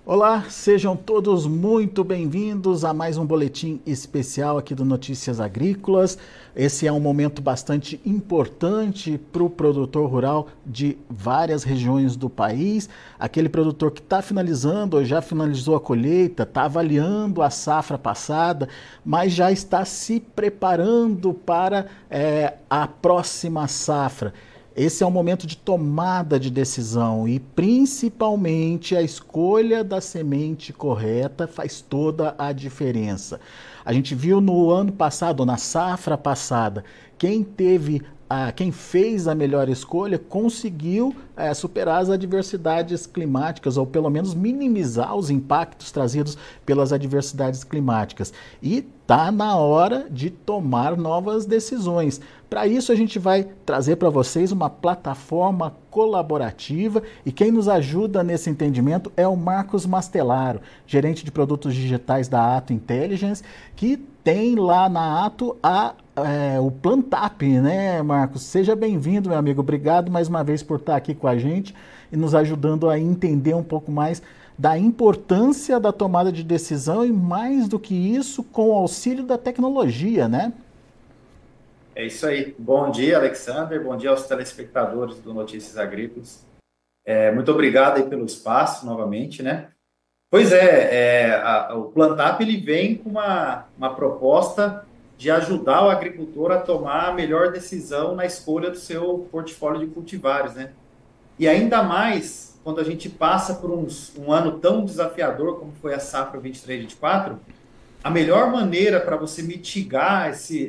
Olá, sejam todos muito bem-vindos a mais um boletim especial aqui do Notícias Agrícolas. Esse é um momento bastante importante para o produtor rural de várias regiões do país. Aquele produtor que está finalizando ou já finalizou a colheita, está avaliando a safra passada, mas já está se preparando para a próxima safra. Esse é um momento de tomada de decisão e principalmente a escolha da semente correta faz toda a diferença. A gente viu no ano passado, na safra passada, quem fez a melhor escolha conseguiu superar as adversidades climáticas ou pelo menos minimizar os impactos trazidos pelas adversidades climáticas. E está na hora de tomar novas decisões. Para isso a gente vai trazer para vocês uma plataforma colaborativa e quem nos ajuda nesse entendimento é o Marcos Mastelaro, gerente de produtos digitais da Ato Intelligence, que tem lá na Ato o Plantap, né, Marcos? Seja bem-vindo, meu amigo. Obrigado mais uma vez por estar aqui com a gente e nos ajudando a entender um pouco mais da importância da tomada de decisão e, mais do que isso, com o auxílio da tecnologia, né? É isso aí. Bom dia, Alexander. Bom dia aos telespectadores do Notícias Agrícolas. Muito obrigado aí pelo espaço novamente, né? Pois o Plantap ele vem com uma proposta de ajudar o agricultor a tomar a melhor decisão na escolha do seu portfólio de cultivares, né? E ainda mais quando a gente passa por um ano tão desafiador como foi a safra 23-24, a melhor maneira para você mitigar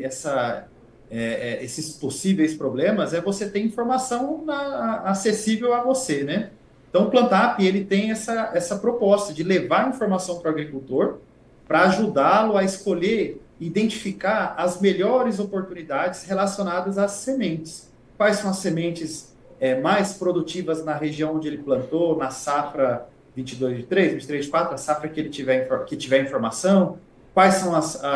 esses possíveis problemas é você ter informação acessível a você, né? Então, o Plantap ele tem essa proposta de levar informação para o agricultor para ajudá-lo a escolher, identificar as melhores oportunidades relacionadas às sementes. Quais são as sementes mais produtivas na região onde ele plantou, na safra 22-23, 23-24, a safra que ele tiver informação? Quais são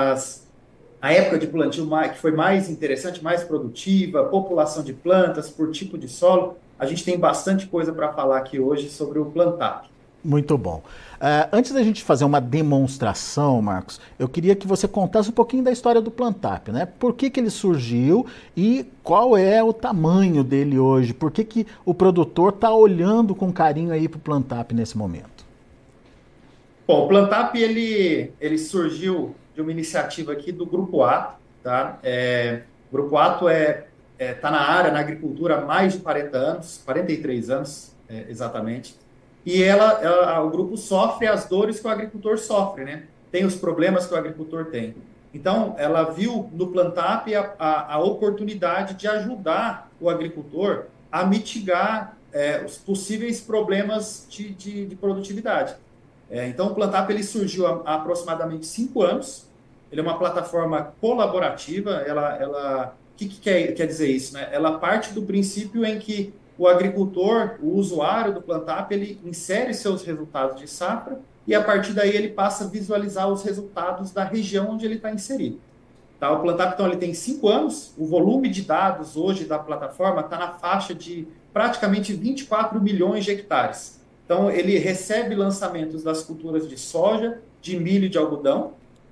a época de plantio que foi mais interessante, mais produtiva, população de plantas, por tipo de solo? A gente tem bastante coisa para falar aqui hoje sobre o Plantap. Muito bom. Antes da gente fazer uma demonstração, Marcos, eu queria que você contasse um pouquinho da história do Plantap, né? Por que ele surgiu e qual é o tamanho dele hoje? Por que o produtor está olhando com carinho aí para o Plantap nesse momento? Bom, o Plantap ele surgiu de uma iniciativa aqui do Grupo Ato, tá? O Grupo Ato tá na área, na agricultura, há mais de 40 anos, 43 anos, exatamente. E o grupo sofre as dores que o agricultor sofre, né? Tem os problemas que o agricultor tem. Então, ela viu no Plantap a oportunidade de ajudar o agricultor a mitigar os possíveis problemas de produtividade. Então, o Plantap ele surgiu há aproximadamente 5 anos. Ele é uma plataforma colaborativa. O que quer dizer isso, né? Ela parte do princípio em que o agricultor, o usuário do Plantap, ele insere seus resultados de safra e, a partir daí, ele passa a visualizar os resultados da região onde ele está inserido. Tá? O Plantap, então, ele tem 5 anos. O volume de dados hoje da plataforma está na faixa de praticamente 24 milhões de hectares. Então, ele recebe lançamentos das culturas de soja, de milho e de algodão.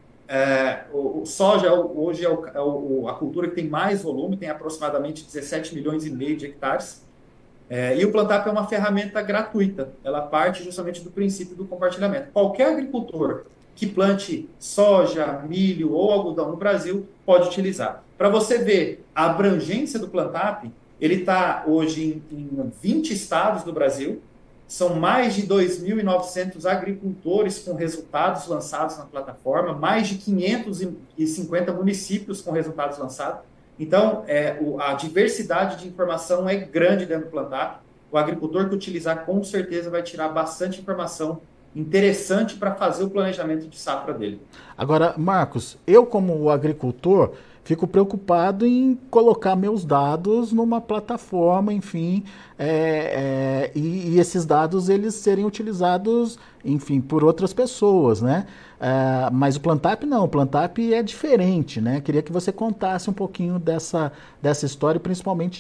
O soja hoje a cultura que tem mais volume, tem aproximadamente 17 milhões e meio de hectares. E o Plantap é uma ferramenta gratuita. Ela parte justamente do princípio do compartilhamento. Qualquer agricultor que plante soja, milho ou algodão no Brasil pode utilizar. Para você ver a abrangência do Plantap, ele está hoje em 20 estados do Brasil. São mais de 2.900 agricultores com resultados lançados na plataforma, mais de 550 municípios com resultados lançados. Então, a diversidade de informação é grande dentro do Plantap. O agricultor que utilizar, com certeza, vai tirar bastante informação interessante para fazer o planejamento de safra dele. Agora, Marcos, eu como agricultor fico preocupado em colocar meus dados numa plataforma, enfim, e esses dados eles serem utilizados, enfim, por outras pessoas, né? Mas o Plantap não, o Plantap é diferente, né? Queria que você contasse um pouquinho dessa história, principalmente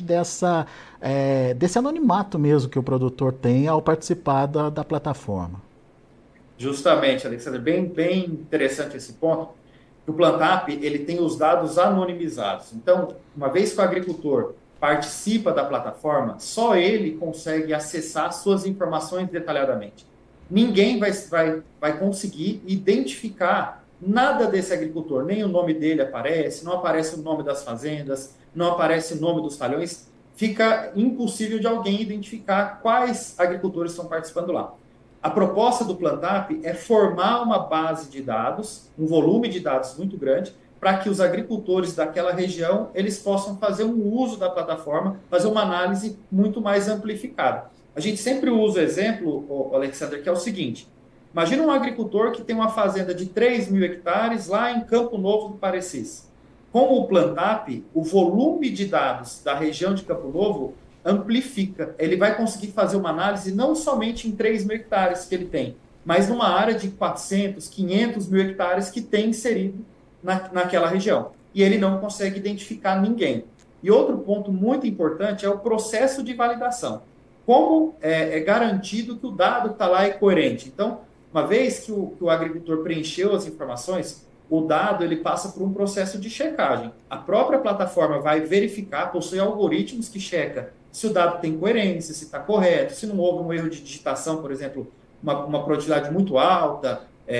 desse anonimato mesmo que o produtor tem ao participar da plataforma. Justamente, Alexandre, bem interessante esse ponto. O Plantap, ele tem os dados anonimizados. Então, uma vez que o agricultor participa da plataforma, só ele consegue acessar suas informações detalhadamente. Ninguém vai conseguir identificar nada desse agricultor, nem o nome dele aparece, não aparece o nome das fazendas, não aparece o nome dos talhões, fica impossível de alguém identificar quais agricultores estão participando lá. A proposta do Plantap é formar uma base de dados, um volume de dados muito grande, para que os agricultores daquela região eles possam fazer um uso da plataforma, fazer uma análise muito mais amplificada. A gente sempre usa o exemplo, Alexander, que é o seguinte: imagina um agricultor que tem uma fazenda de 3.000 hectares lá em Campo Novo do Parecis. Com o Plantap, o volume de dados da região de Campo Novo amplifica. Ele vai conseguir fazer uma análise não somente em 3.000 hectares que ele tem, mas numa área de 400, 500 mil hectares que tem inserido naquela região. E ele não consegue identificar ninguém. E outro ponto muito importante é o processo de validação. Como é garantido que o dado que está lá é coerente? Então, uma vez que o agricultor preencheu as informações, o dado ele passa por um processo de checagem. A própria plataforma vai verificar, possui algoritmos que checam se o dado tem coerência, se está correto, se não houve um erro de digitação, por exemplo, uma produtividade muito alta,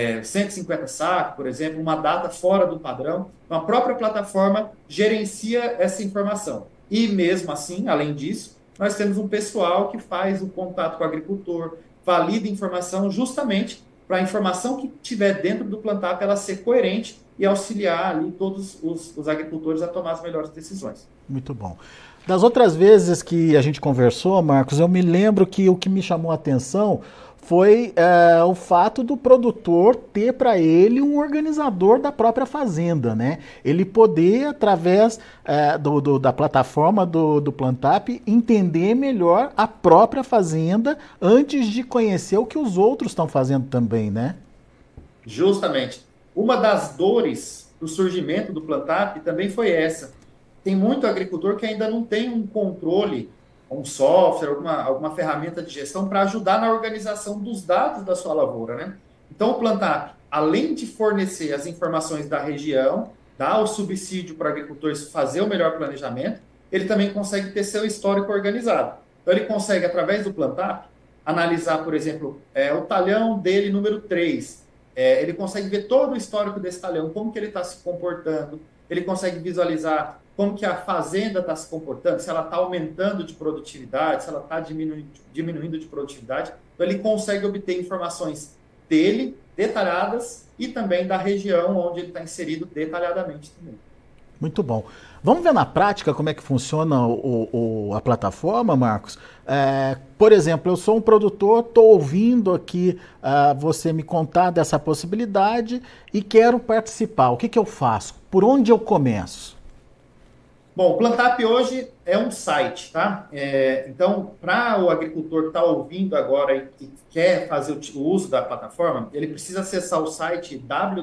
150 sacos, por exemplo, uma data fora do padrão. Então, a própria plataforma gerencia essa informação. E mesmo assim, além disso, nós temos um pessoal que faz o contato com o agricultor, valida informação justamente para a informação que tiver dentro do Plantap ela ser coerente e auxiliar ali todos os agricultores a tomar as melhores decisões. Muito bom. Das outras vezes que a gente conversou, Marcos, eu me lembro que o que me chamou a atenção foi o fato do produtor ter para ele um organizador da própria fazenda, né? Ele poder, através da plataforma do Plantap, entender melhor a própria fazenda antes de conhecer o que os outros estão fazendo também, né? Justamente. Uma das dores do surgimento do Plantap também foi essa. Tem muito agricultor que ainda não tem um controle, um software, alguma ferramenta de gestão para ajudar na organização dos dados da sua lavoura, né? Então, o Plantap, além de fornecer as informações da região, dar o subsídio para agricultores fazer o melhor planejamento, ele também consegue ter seu histórico organizado. Então, ele consegue, através do Plantap, analisar, por exemplo, o talhão dele número 3. Ele consegue ver todo o histórico desse talhão, como que ele está se comportando, ele consegue visualizar como que a fazenda está se comportando, se ela está aumentando de produtividade, se ela está diminuindo de produtividade. Então, ele consegue obter informações dele, detalhadas, e também da região onde ele está inserido detalhadamente também. Muito bom. Vamos ver na prática como é que funciona a plataforma, Marcos? Por exemplo, eu sou um produtor, estou ouvindo aqui você me contar dessa possibilidade e quero participar. O que que eu faço? Por onde eu começo? Bom, o Plantap hoje é um site, tá? Então, para o agricultor que está ouvindo agora e quer fazer o uso da plataforma, ele precisa acessar o site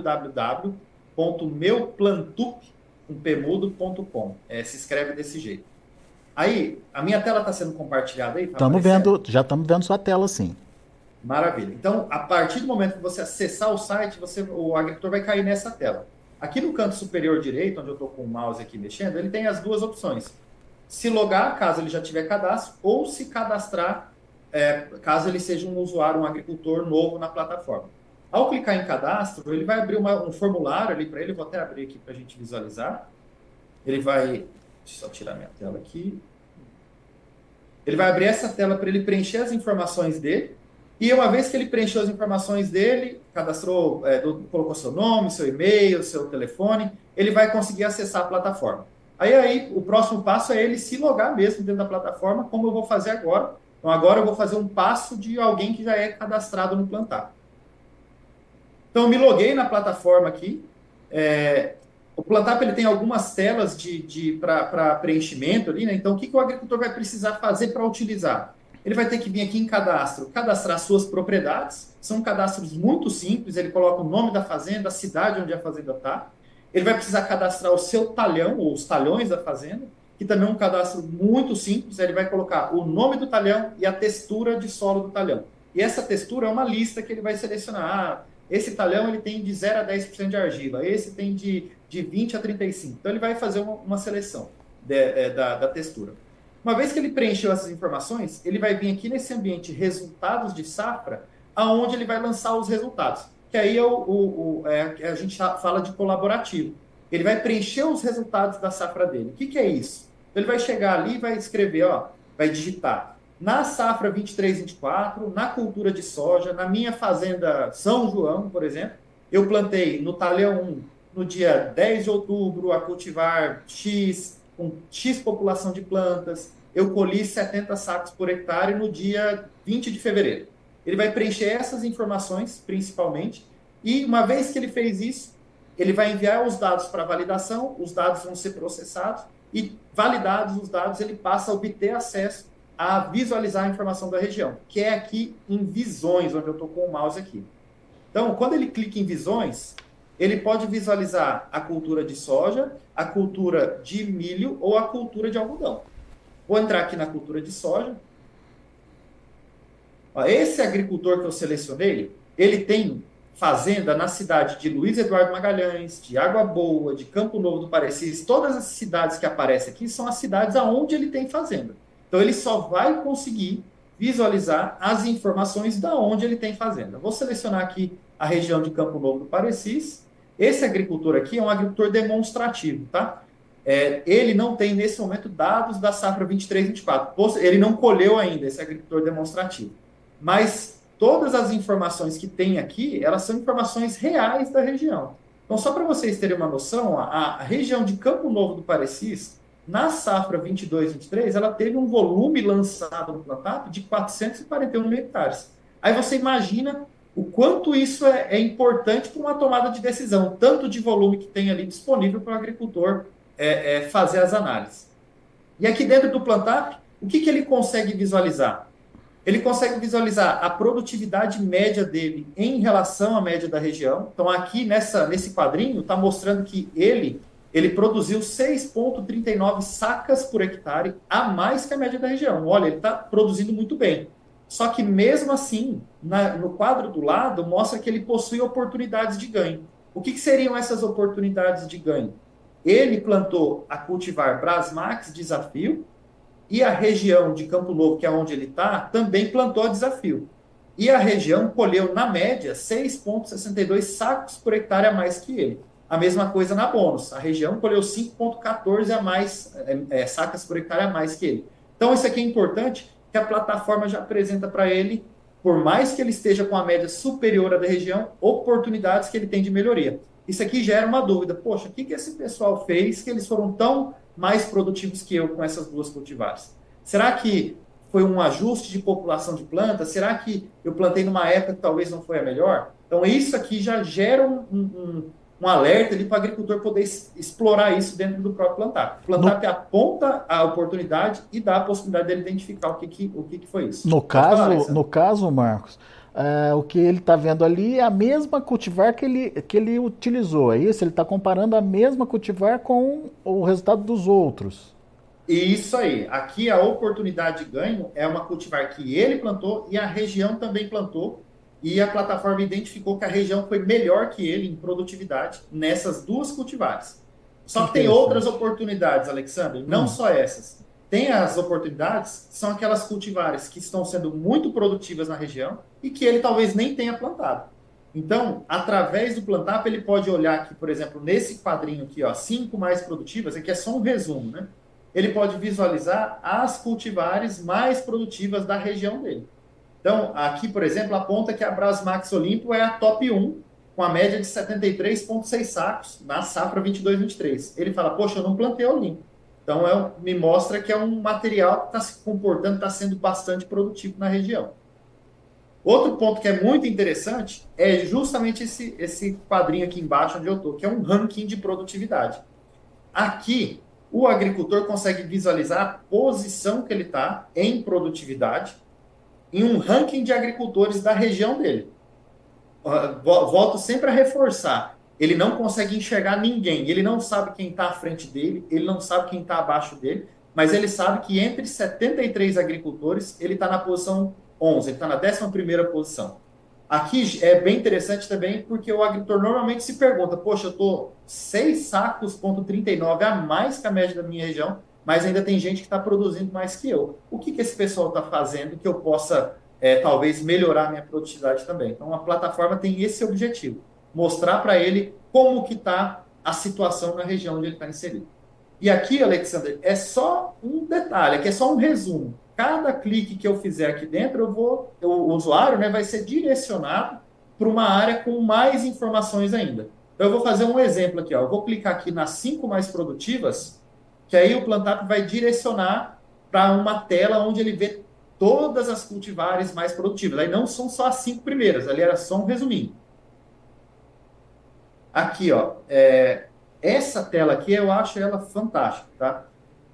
www.meuplantup.com. Se escreve desse jeito. Aí, a minha tela está sendo compartilhada aí? Tá Estamos aparecendo? vendo, já estamos vendo sua tela, sim. Maravilha. Então, a partir do momento que você acessar o site, o agricultor vai cair nessa tela. Aqui no canto superior direito, onde eu estou com o mouse aqui mexendo, ele tem as duas opções. Se logar, caso ele já tiver cadastro, ou se cadastrar, caso ele seja um usuário, um agricultor novo na plataforma. Ao clicar em cadastro, ele vai abrir um formulário ali para ele, vou até abrir aqui para a gente visualizar. Ele vai, deixa eu só tirar minha tela aqui. Ele vai abrir essa tela para ele preencher as informações dele. E uma vez que ele preencheu as informações dele, cadastrou, colocou seu nome, seu e-mail, seu telefone, ele vai conseguir acessar a plataforma. Aí o próximo passo é ele se logar mesmo dentro da plataforma, como eu vou fazer agora. Então, agora eu vou fazer um passo de alguém que já é cadastrado no Plantap. Então, eu me loguei na plataforma aqui. O Plantap ele tem algumas telas para preenchimento ali, né? Então, o que o agricultor vai precisar fazer para utilizar? Ele vai ter que vir aqui em cadastro, cadastrar suas propriedades. São cadastros muito simples, ele coloca o nome da fazenda, a cidade onde a fazenda está. Ele vai precisar cadastrar o seu talhão, ou os talhões da fazenda, que também é um cadastro muito simples. Ele vai colocar o nome do talhão e a textura de solo do talhão. E essa textura é uma lista que ele vai selecionar. Ah, esse talhão ele tem de 0 a 10% de argila, esse tem de 20 a 35%. Então, ele vai fazer uma seleção da textura. Uma vez que ele preencheu essas informações, ele vai vir aqui nesse ambiente resultados de safra, aonde ele vai lançar os resultados. Que aí a gente fala de colaborativo. Ele vai preencher os resultados da safra dele. O que é isso? Ele vai chegar ali e vai escrever, ó, vai digitar. Na safra 23-24, na cultura de soja, na minha fazenda São João, por exemplo, eu plantei no talhão 1, no dia 10 de outubro, a cultivar X, com X população de plantas, eu colhi 70 sacos por hectare no dia 20 de fevereiro. Ele vai preencher essas informações, principalmente, e uma vez que ele fez isso, ele vai enviar os dados para validação, os dados vão ser processados, e validados os dados, ele passa a obter acesso a visualizar a informação da região, que é aqui em visões, onde eu estou com o mouse aqui. Então, quando ele clica em visões, ele pode visualizar a cultura de soja, a cultura de milho ou a cultura de algodão. Vou entrar aqui na cultura de soja. Esse agricultor que eu selecionei, ele tem fazenda na cidade de Luiz Eduardo Magalhães, de Água Boa, de Campo Novo do Parecis. Todas as cidades que aparecem aqui são as cidades aonde ele tem fazenda. Então, ele só vai conseguir visualizar as informações da onde ele tem fazenda. Vou selecionar aqui a região de Campo Novo do Parecis. Esse agricultor aqui é um agricultor demonstrativo, tá? Ele não tem, nesse momento, dados da safra 23-24. Ele não colheu ainda, esse agricultor demonstrativo. Mas todas as informações que tem aqui, elas são informações reais da região. Então, só para vocês terem uma noção, a região de Campo Novo do Parecis, na safra 22-23, ela teve um volume lançado no Plantap de 441 mil hectares. Aí você imagina o quanto isso é importante para uma tomada de decisão, tanto de volume que tem ali disponível para o agricultor fazer as análises. E aqui dentro do Plantap, o que ele consegue visualizar? Ele consegue visualizar a produtividade média dele em relação à média da região. Então, aqui nesse quadrinho, está mostrando que ele produziu 6,39 sacas por hectare a mais que a média da região. Olha, ele está produzindo muito bem. Só que, mesmo assim, no quadro do lado, mostra que ele possui oportunidades de ganho. O que seriam essas oportunidades de ganho? Ele plantou a cultivar Brasmax Desafio, e a região de Campo Novo, que é onde ele está, também plantou a Desafio. E a região colheu, na média, 6,62 sacos por hectare a mais que ele. A mesma coisa na bônus. A região colheu 5,14 a mais, sacas por hectare a mais que ele. Então, isso aqui é importante, que a plataforma já apresenta para ele, por mais que ele esteja com a média superior à da região, oportunidades que ele tem de melhoria. Isso aqui gera uma dúvida. Poxa, o que esse pessoal fez que eles foram tão mais produtivos que eu com essas duas cultivares? Será que foi um ajuste de população de plantas? Será que eu plantei numa época que talvez não foi a melhor? Então, isso aqui já gera um alerta ali para o agricultor poder explorar isso dentro do próprio Plantap. O Plantap aponta a oportunidade e dá a possibilidade dele identificar o que foi isso. No caso, Marcos, o que ele está vendo ali é a mesma cultivar que ele utilizou, é isso? Ele está comparando a mesma cultivar com o resultado dos outros. Isso aí. Aqui a oportunidade de ganho é uma cultivar que ele plantou e a região também plantou, e a plataforma identificou que a região foi melhor que ele em produtividade nessas duas cultivares. Só que tem outras oportunidades, Alexandre, não só essas. Tem as oportunidades, são aquelas cultivares que estão sendo muito produtivas na região e que ele talvez nem tenha plantado. Então, através do Plantap, ele pode olhar aqui, por exemplo, nesse quadrinho aqui, 5 mais produtivas, aqui é só um resumo, né? Ele pode visualizar as cultivares mais produtivas da região dele. Então, aqui, por exemplo, aponta que a Brasmax Olimpo é a top 1, com a média de 73,6 sacos na safra 22-23. Ele fala, poxa, eu não plantei Olimpo. Então, me mostra que é um material que está se comportando, está sendo bastante produtivo na região. Outro ponto que é muito interessante é justamente esse quadrinho aqui embaixo onde eu estou, que é um ranking de produtividade. Aqui, o agricultor consegue visualizar a posição que ele está em produtividade em um ranking de agricultores da região dele. Volto sempre a reforçar. Ele não consegue enxergar ninguém. Ele não sabe quem está à frente dele, ele não sabe quem está abaixo dele, mas ele sabe que entre 73 agricultores, ele está na posição 11, ele está na 11ª posição. Aqui é bem interessante também, porque o agricultor normalmente se pergunta, poxa, eu estou 6 sacos, ponto 39 a mais que a média da minha região, mas ainda tem gente que está produzindo mais que eu. O que esse pessoal está fazendo que eu possa, talvez, melhorar a minha produtividade também? Então, a plataforma tem esse objetivo, mostrar para ele como que está a situação na região onde ele está inserido. E aqui, Alexander, é só um detalhe, aqui é só um resumo. Cada clique que eu fizer aqui dentro, o usuário, né, vai ser direcionado para uma área com mais informações ainda. Então, eu vou fazer um exemplo aqui. Ó. Eu vou clicar aqui nas 5 mais produtivas, que aí o Plantup vai direcionar para uma tela onde ele vê todas as cultivares mais produtivas. Aí não são só as 5 primeiras, ali era só um resuminho. Aqui, ó, essa tela aqui eu acho ela fantástica, tá?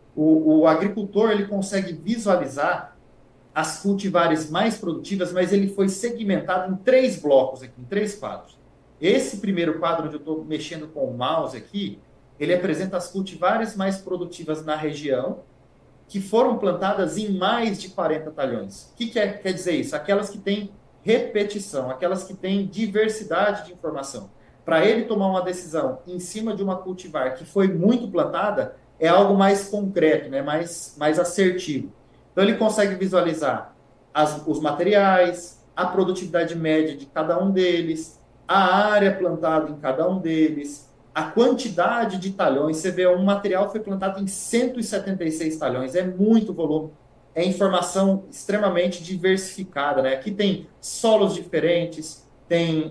O agricultor ele consegue visualizar as cultivares mais produtivas, mas ele foi segmentado em 3 blocos aqui, em 3 quadros. Esse primeiro quadro, onde eu estou mexendo com o mouse aqui, ele apresenta as cultivares mais produtivas na região, que foram plantadas em mais de 40 talhões. O que quer dizer isso? Aquelas que têm repetição, aquelas que têm diversidade de informação. Para ele tomar uma decisão em cima de uma cultivar que foi muito plantada, é algo mais concreto, né? mais assertivo. Então, ele consegue visualizar os materiais, a produtividade média de cada um deles, a área plantada em cada um deles, a quantidade de talhões. Você vê, um material foi plantado em 176 talhões, é muito volume. É informação extremamente diversificada, né? Aqui tem solos diferentes, tem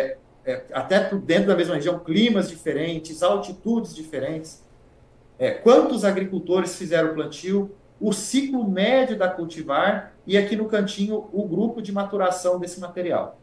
até dentro da mesma região, climas diferentes, altitudes diferentes. Quantos agricultores fizeram o plantio, o ciclo médio da cultivar e aqui no cantinho o grupo de maturação desse material.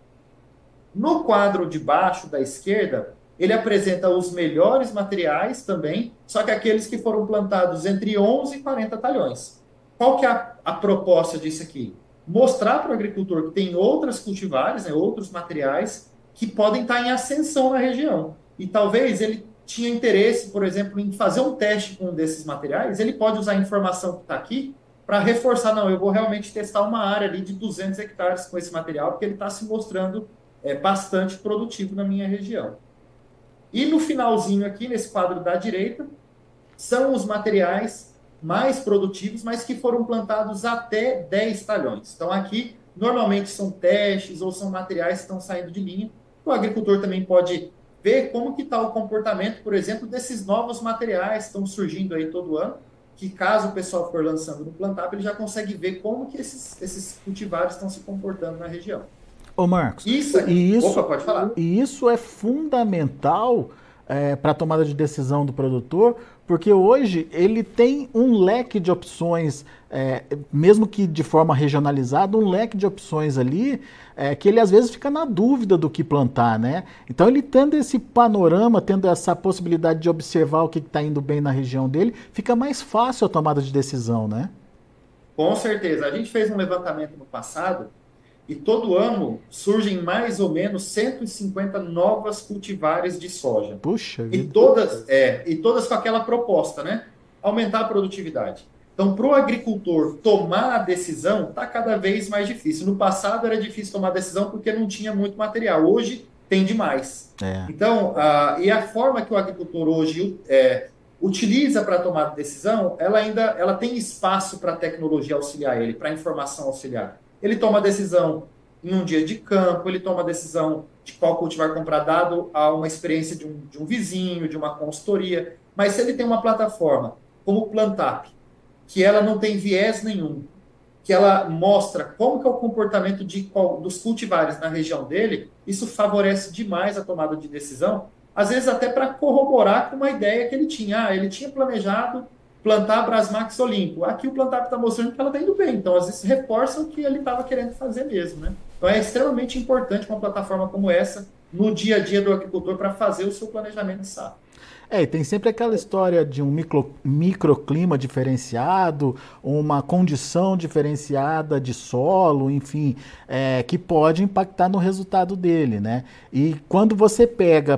No quadro de baixo da esquerda, ele apresenta os melhores materiais também, só que aqueles que foram plantados entre 11 e 40 talhões. Qual que é a proposta disso aqui? Mostrar para o agricultor que tem outras cultivares, né, outros materiais, que podem estar em ascensão na região. E talvez ele tinha interesse, por exemplo, em fazer um teste com um desses materiais, ele pode usar a informação que está aqui para reforçar, não, eu vou realmente testar uma área ali de 200 hectares com esse material, porque ele está se mostrando bastante produtivo na minha região. E no finalzinho aqui, nesse quadro da direita, são os materiais mais produtivos, mas que foram plantados até 10 talhões. Então aqui, normalmente são testes ou são materiais que estão saindo de linha. O agricultor também pode ver como que está o comportamento, por exemplo, desses novos materiais que estão surgindo aí todo ano, que caso o pessoal for lançando no Plantup, ele já consegue ver como que esses cultivares estão se comportando na região. Ô Marcos, Opa, pode falar. E isso é fundamental para a tomada de decisão do produtor, porque hoje ele tem um leque de opções, mesmo que de forma regionalizada, um leque de opções ali, que ele às vezes fica na dúvida do que plantar, né? Então ele tendo esse panorama, tendo essa possibilidade de observar o que está indo bem na região dele, fica mais fácil a tomada de decisão, né? Com certeza. A gente fez um levantamento no passado, e todo ano surgem mais ou menos 150 novas cultivares de soja. Puxa e vida. todas com aquela proposta, né? Aumentar a produtividade. Então, para o agricultor tomar a decisão, está cada vez mais difícil. No passado era difícil tomar a decisão porque não tinha muito material. Hoje tem demais. Então, e a forma que o agricultor hoje utiliza para tomar a decisão, ela tem espaço para a tecnologia auxiliar ele, para a informação auxiliar. Ele toma a decisão em um dia de campo, ele toma a decisão de qual cultivar comprar dado a uma experiência de um vizinho, de uma consultoria. Mas se ele tem uma plataforma como o Plantup, que ela não tem viés nenhum, que ela mostra como que é o comportamento dos cultivares na região dele, isso favorece demais a tomada de decisão, às vezes até para corroborar com uma ideia que ele tinha. Ele tinha planejado plantar a Brasmax Olimpo. Aqui o Plantup está mostrando que ela está indo bem. Então, às vezes, reforça o que ele estava querendo fazer mesmo, né? Então, é extremamente importante uma plataforma como essa no dia a dia do agricultor para fazer o seu planejamento de safra. E tem sempre aquela história de um microclima diferenciado, uma condição diferenciada de solo, enfim, que pode impactar no resultado dele, né? E quando você pega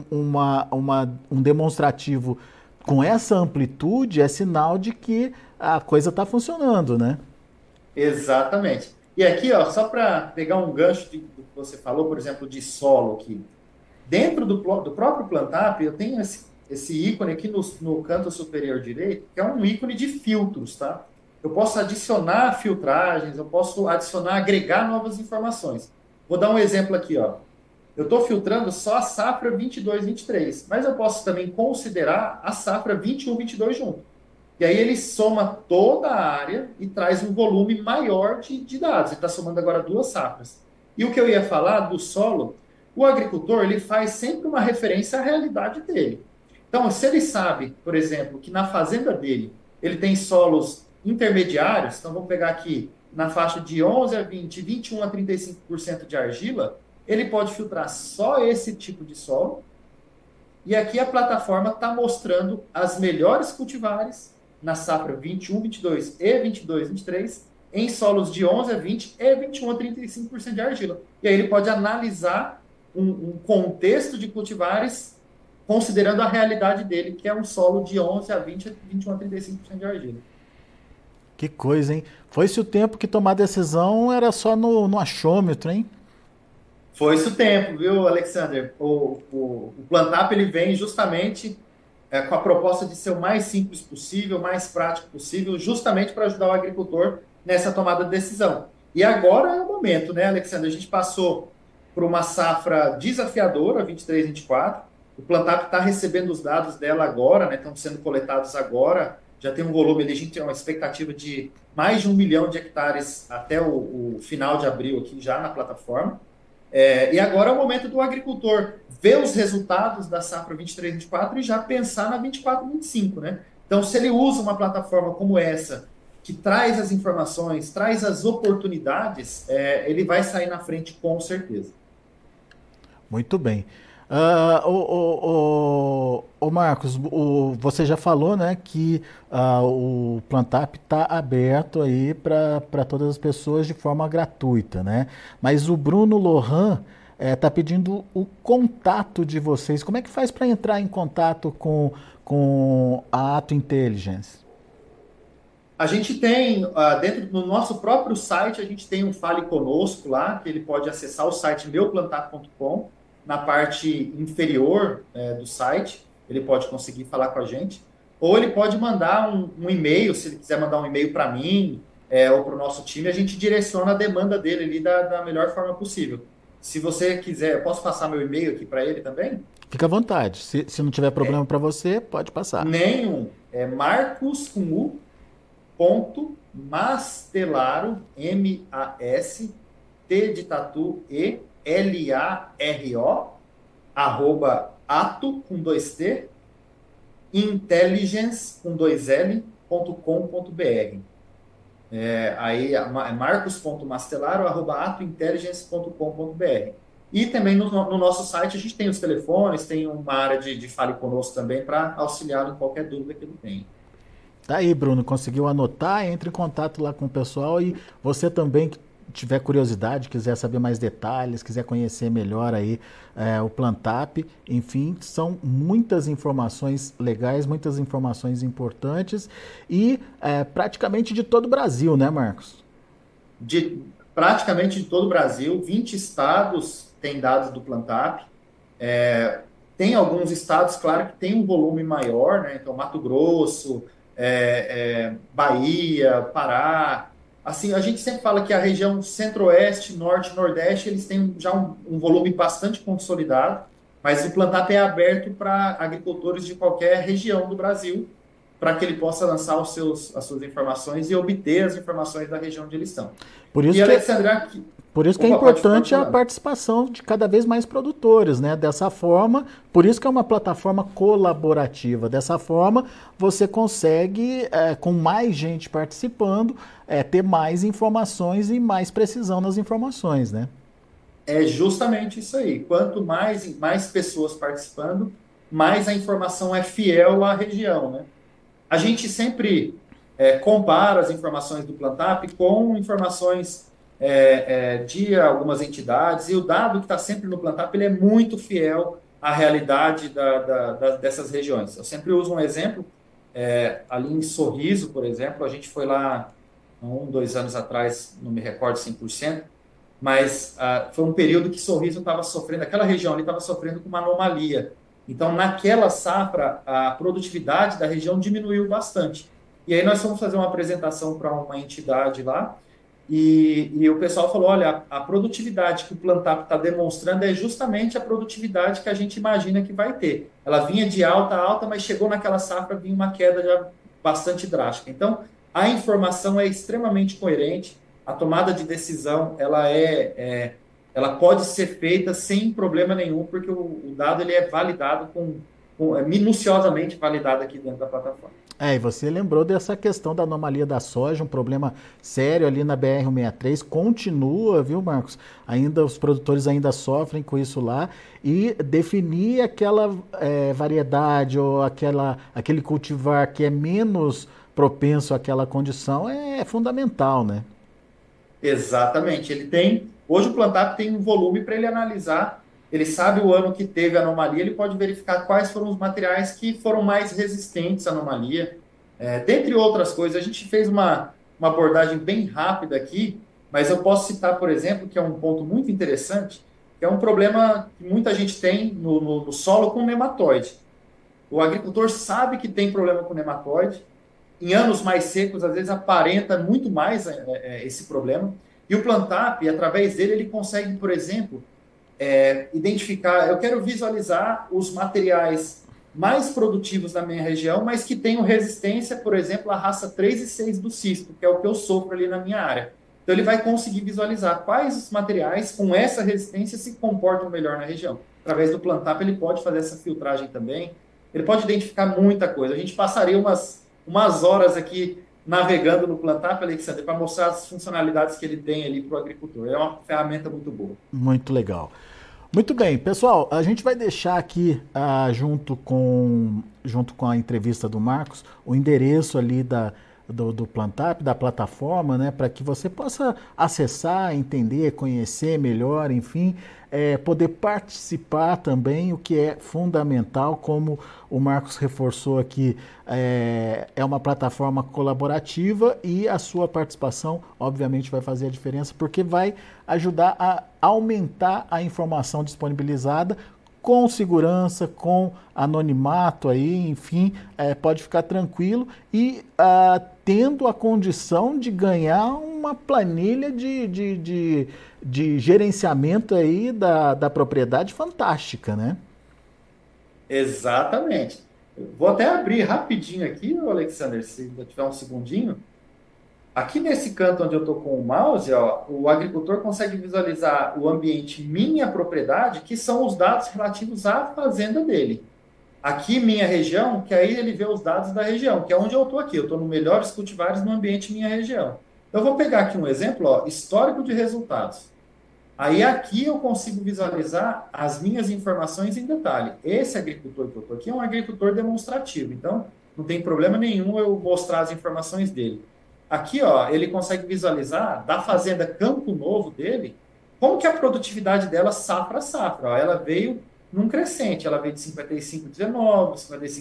um demonstrativo com essa amplitude, é sinal de que a coisa está funcionando, né? Exatamente. E aqui, ó, só para pegar um gancho do que você falou, por exemplo, de solo aqui. Dentro do próprio Plantup, eu tenho esse ícone aqui no canto superior direito, que é um ícone de filtros, tá? Eu posso adicionar filtragens, eu posso adicionar, agregar novas informações. Vou dar um exemplo aqui, ó. Eu estou filtrando só a safra 22, 23, mas eu posso também considerar a safra 21, 22 junto. E aí ele soma toda a área e traz um volume maior de dados. Ele está somando agora duas safras. E o que eu ia falar do solo, o agricultor ele faz sempre uma referência à realidade dele. Então, se ele sabe, por exemplo, que na fazenda dele ele tem solos intermediários, então vamos pegar aqui na faixa de 11 a 20, 21 a 35% de argila, ele pode filtrar só esse tipo de solo. E aqui a plataforma está mostrando as melhores cultivares na safra 21, 22 e 22, 23 em solos de 11 a 20 e 21 a 35% de argila. E aí ele pode analisar um contexto de cultivares considerando a realidade dele, que é um solo de 11 a 20, 21 a 35% de argila. Que coisa, hein? Foi-se o tempo que tomar decisão era só no achômetro, hein? Foi isso o tempo, viu, Alexander? O Plantup ele vem justamente com a proposta de ser o mais simples possível, mais prático possível, justamente para ajudar o agricultor nessa tomada de decisão. E agora é o momento, né, Alexandre? A gente passou por uma safra desafiadora, 23, 24. O Plantup está recebendo os dados dela agora, né? Estão sendo coletados agora. Já tem um volume ali, a gente tem uma expectativa de mais de 1 milhão de hectares até o final de abril aqui já na plataforma. E agora é o momento do agricultor ver os resultados da safra 23, 24 e já pensar na 24, 25, né? Então, se ele usa uma plataforma como essa, que traz as informações, traz as oportunidades, ele vai sair na frente com certeza. Muito bem. Ô Marcos, você já falou, né, que o Plantup está aberto aí para todas as pessoas de forma gratuita, né? Mas o Bruno Lohan está pedindo o contato de vocês. Como é que faz para entrar em contato com a Ato Intelligence? A gente tem, dentro do nosso próprio site, a gente tem um Fale Conosco lá, que ele pode acessar o site meuplantar.com, na parte inferior do site, ele pode conseguir falar com a gente, ou ele pode mandar um e-mail, se ele quiser mandar um e-mail para mim, ou para o nosso time, a gente direciona a demanda dele ali da melhor forma possível. Se você quiser, eu posso passar meu e-mail aqui para ele também? Fica à vontade. Se não tiver problema para você, pode passar. Nenhum. É Marcos com U, ponto Mastelaro, M-A-S-T de tatu e L-A-R-O, arroba ato com dois T, intelligence com dois L, ponto com, ponto br. Aí é marcos.mastelaro, arroba atointelligence.com.br. E também no nosso site a gente tem os telefones, tem uma área de Fale Conosco também para auxiliá-lo em qualquer dúvida que ele tenha. Tá aí, Bruno, conseguiu anotar? Entre em contato lá com o pessoal e você também que tiver curiosidade, quiser saber mais detalhes, quiser conhecer melhor aí o Plantup, enfim, são muitas informações legais, muitas informações importantes e praticamente de todo o Brasil, né, Marcos? De praticamente de todo o Brasil, 20 estados têm dados do Plantup. Tem alguns estados, claro, que tem um volume maior, né? Então, Mato Grosso, Bahia, Pará. Assim, a gente sempre fala que a região centro-oeste, norte, nordeste, eles têm já um volume bastante consolidado, mas o Plantup é aberto para agricultores de qualquer região do Brasil, para que ele possa lançar as suas informações e obter as informações da região onde eles estão. Por E, isso que Alexandre, aqui... Por isso que é Opa, pode importante a falar. participação de cada vez mais produtores, né? Dessa forma, por isso que é uma plataforma colaborativa. Dessa forma, você consegue, com mais gente participando, ter mais informações e mais precisão nas informações, né? É justamente isso aí. Quanto mais pessoas participando, mais a informação é fiel à região, né? A gente sempre compara as informações do Plantup com informações de algumas entidades, e o dado que está sempre no Plantup ele é muito fiel à realidade dessas regiões. Eu sempre uso um exemplo, ali em Sorriso, por exemplo, a gente foi lá há 2 anos atrás, não me recordo 100%, mas foi um período que Sorriso estava sofrendo, aquela região ali estava sofrendo com uma anomalia. Então, naquela safra, a produtividade da região diminuiu bastante. E aí nós fomos fazer uma apresentação para uma entidade lá, e o pessoal falou, olha, a produtividade que o Plantap está demonstrando é justamente a produtividade que a gente imagina que vai ter. Ela vinha de alta a alta, mas chegou naquela safra, vinha uma queda já bastante drástica. Então, a informação é extremamente coerente, a tomada de decisão ela pode ser feita sem problema nenhum, porque o dado ele é validado é minuciosamente validado aqui dentro da plataforma. E você lembrou dessa questão da anomalia da soja, um problema sério ali na BR-163, continua, viu, Marcos? Ainda os produtores ainda sofrem com isso lá, e definir aquela variedade ou aquele cultivar que é menos propenso àquela condição é fundamental, né? Exatamente. Hoje o Plantap tem um volume para ele analisar. Ele sabe o ano que teve anomalia, ele pode verificar quais foram os materiais que foram mais resistentes à anomalia. Dentre outras coisas, a gente fez uma abordagem bem rápida aqui, mas eu posso citar, por exemplo, que é um ponto muito interessante, que é um problema que muita gente tem no solo com nematóide. O agricultor sabe que tem problema com nematóide, em anos mais secos, às vezes aparenta muito mais esse problema. E o Plantap, através dele, ele consegue, por exemplo, identificar, eu quero visualizar os materiais mais produtivos da minha região, mas que tenham resistência, por exemplo, à raça 3 e 6 do cisto, que é o que eu sofro ali na minha área. Então ele vai conseguir visualizar quais os materiais com essa resistência se comportam melhor na região. Através do Plantap ele pode fazer essa filtragem também, ele pode identificar muita coisa. A gente passaria umas horas aqui navegando no Plantap, Alexandre, para mostrar as funcionalidades que ele tem ali para o agricultor. É uma ferramenta muito boa. Muito legal. Muito bem, pessoal, a gente vai deixar aqui, junto com a entrevista do Marcos, o endereço ali do Plantap, da plataforma, né, para que você possa acessar, entender, conhecer melhor, enfim, poder participar também, o que é fundamental, como o Marcos reforçou aqui, é uma plataforma colaborativa e a sua participação, obviamente, vai fazer a diferença, porque vai ajudar a aumentar a informação disponibilizada com segurança, com anonimato aí, enfim, pode ficar tranquilo e tendo a condição de ganhar uma planilha de gerenciamento aí da propriedade fantástica, né? Exatamente. Vou até abrir rapidinho aqui, Alexander, se ainda tiver um segundinho. Aqui nesse canto onde eu estou com o mouse, ó, o agricultor consegue visualizar o ambiente minha propriedade, que são os dados relativos à fazenda dele. Aqui, minha região, que aí ele vê os dados da região, que é onde eu estou aqui. Eu estou no melhores cultivares no ambiente minha região. Então, eu vou pegar aqui um exemplo, ó, histórico de resultados. Aí aqui eu consigo visualizar as minhas informações em detalhe. Esse agricultor que eu estou aqui é um agricultor demonstrativo, então não tem problema nenhum eu mostrar as informações dele. Aqui, ó, ele consegue visualizar da fazenda Campo Novo dele, como que a produtividade dela safra a safra. Ó, ela veio num crescente, ela veio de 55,19,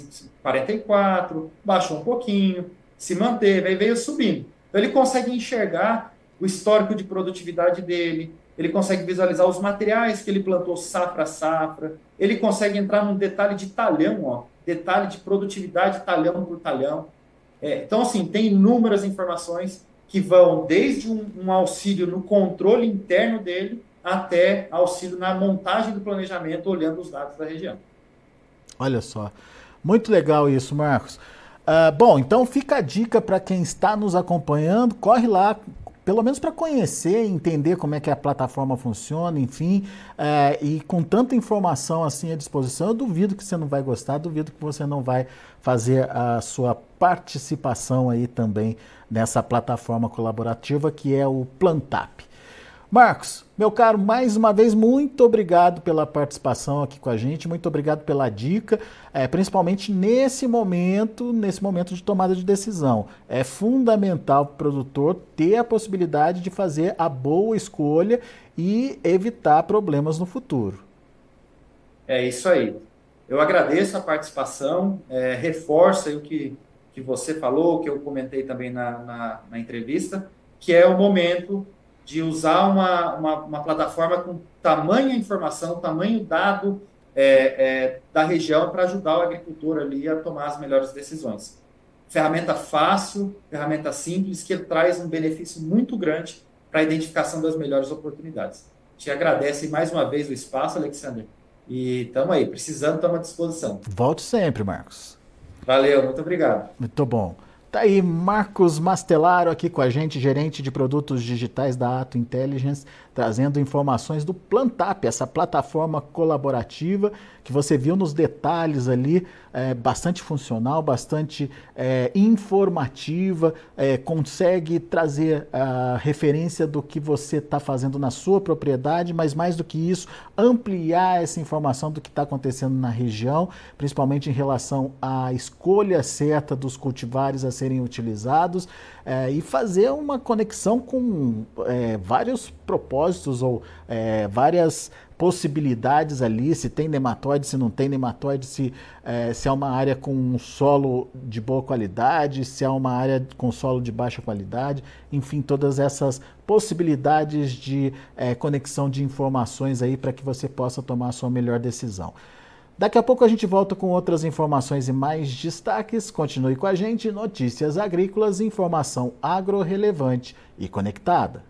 55,44, baixou um pouquinho, se manteve, aí veio subindo. Então ele consegue enxergar o histórico de produtividade dele, ele consegue visualizar os materiais que ele plantou safra a safra, ele consegue entrar num detalhe de talhão, ó, detalhe de produtividade talhão por talhão. Então, assim, tem inúmeras informações que vão desde um auxílio no controle interno dele até auxílio na montagem do planejamento, olhando os dados da região. Olha só, muito legal isso, Marcos. Bom, então fica a dica para quem está nos acompanhando, corre lá, pelo menos para conhecer, entender como é que a plataforma funciona, enfim, e com tanta informação assim à disposição, eu duvido que você não vai gostar, duvido que você não vai fazer a sua participação aí também nessa plataforma colaborativa que é o Plantap. Marcos, meu caro, mais uma vez, muito obrigado pela participação aqui com a gente, muito obrigado pela dica, principalmente nesse momento de tomada de decisão. É fundamental para o produtor ter a possibilidade de fazer a boa escolha e evitar problemas no futuro. É isso aí. Eu agradeço a participação, reforço aí o que que você falou, que eu comentei também na entrevista, que é o momento de usar uma plataforma com tamanha informação, tamanho dado da região para ajudar o agricultor ali a tomar as melhores decisões. Ferramenta fácil, ferramenta simples, que traz um benefício muito grande para a identificação das melhores oportunidades. Te agradece mais uma vez o espaço, Alexander, e estamos aí, precisando, estamos à disposição. Volte sempre, Marcos. Valeu, muito obrigado. Muito bom. Tá aí Marcos Mastelaro aqui com a gente, gerente de produtos digitais da Ato Intelligence, trazendo informações do Plantap, essa plataforma colaborativa que você viu nos detalhes ali, bastante funcional, bastante informativa, consegue trazer a referência do que você está fazendo na sua propriedade, mas mais do que isso, ampliar essa informação do que está acontecendo na região, principalmente em relação à escolha certa dos cultivares a serem utilizados, e fazer uma conexão com vários propósitos ou várias possibilidades ali, se tem nematóide, se não tem nematóide, se é uma área com um solo de boa qualidade, se é uma área com solo de baixa qualidade, enfim, todas essas possibilidades de conexão de informações aí para que você possa tomar a sua melhor decisão. Daqui a pouco a gente volta com outras informações e mais destaques. Continue com a gente. Notícias Agrícolas, informação agro relevante e conectada.